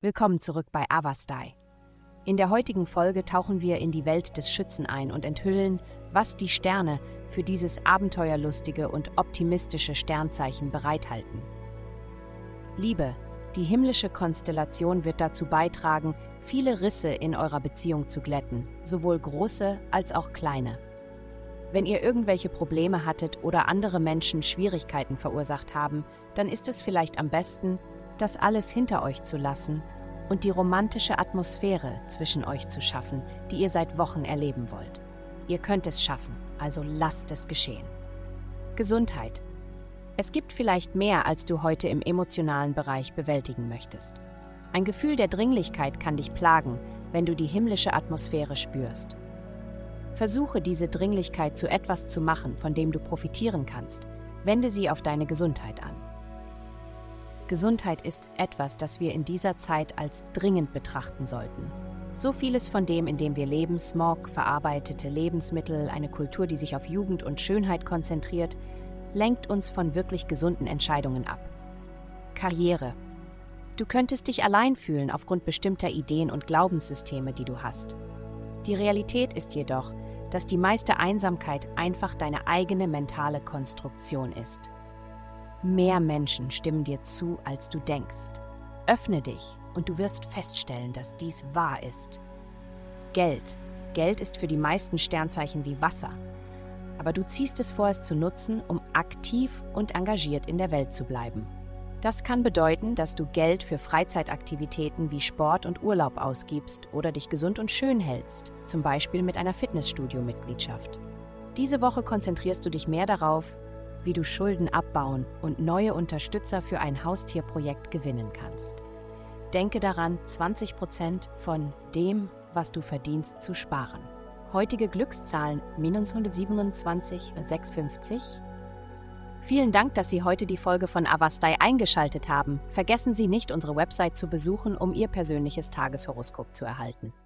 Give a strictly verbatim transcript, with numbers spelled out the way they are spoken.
Willkommen zurück bei Avastai. In der heutigen Folge tauchen wir in die Welt des Schützen ein und enthüllen, was die Sterne für dieses abenteuerlustige und optimistische Sternzeichen bereithalten. Liebe, die himmlische Konstellation wird dazu beitragen, viele Risse in eurer Beziehung zu glätten, sowohl große als auch kleine. Wenn ihr irgendwelche Probleme hattet oder andere Menschen Schwierigkeiten verursacht haben, dann ist es vielleicht am besten, das alles hinter euch zu lassen und die romantische Atmosphäre zwischen euch zu schaffen, die ihr seit Wochen erleben wollt. Ihr könnt es schaffen, also lasst es geschehen. Gesundheit. Es gibt vielleicht mehr, als du heute im emotionalen Bereich bewältigen möchtest. Ein Gefühl der Dringlichkeit kann dich plagen, wenn du die himmlische Atmosphäre spürst. Versuche diese Dringlichkeit zu etwas zu machen, von dem du profitieren kannst. Wende sie auf deine Gesundheit an. Gesundheit ist etwas, das wir in dieser Zeit als dringend betrachten sollten. So vieles von dem, in dem wir leben, Smog, verarbeitete Lebensmittel, eine Kultur, die sich auf Jugend und Schönheit konzentriert, lenkt uns von wirklich gesunden Entscheidungen ab. Karriere. Du könntest dich allein fühlen aufgrund bestimmter Ideen und Glaubenssysteme, die du hast. Die Realität ist jedoch, dass die meiste Einsamkeit einfach deine eigene mentale Konstruktion ist. Mehr Menschen stimmen dir zu, als du denkst. Öffne dich und du wirst feststellen, dass dies wahr ist. Geld. Geld ist für die meisten Sternzeichen wie Wasser. Aber du ziehst es vor, es zu nutzen, um aktiv und engagiert in der Welt zu bleiben. Das kann bedeuten, dass du Geld für Freizeitaktivitäten wie Sport und Urlaub ausgibst oder dich gesund und schön hältst, zum Beispiel mit einer Fitnessstudio-Mitgliedschaft. Diese Woche konzentrierst du dich mehr darauf, wie du Schulden abbauen und neue Unterstützer für ein Haustierprojekt gewinnen kannst. Denke daran, zwanzig Prozent von dem, was du verdienst, zu sparen. Heutige Glückszahlen minus hundertsiebenundzwanzig, sechshundertfünfzig. Vielen Dank, dass Sie heute die Folge von Avastai eingeschaltet haben. Vergessen Sie nicht, unsere Website zu besuchen, um Ihr persönliches Tageshoroskop zu erhalten.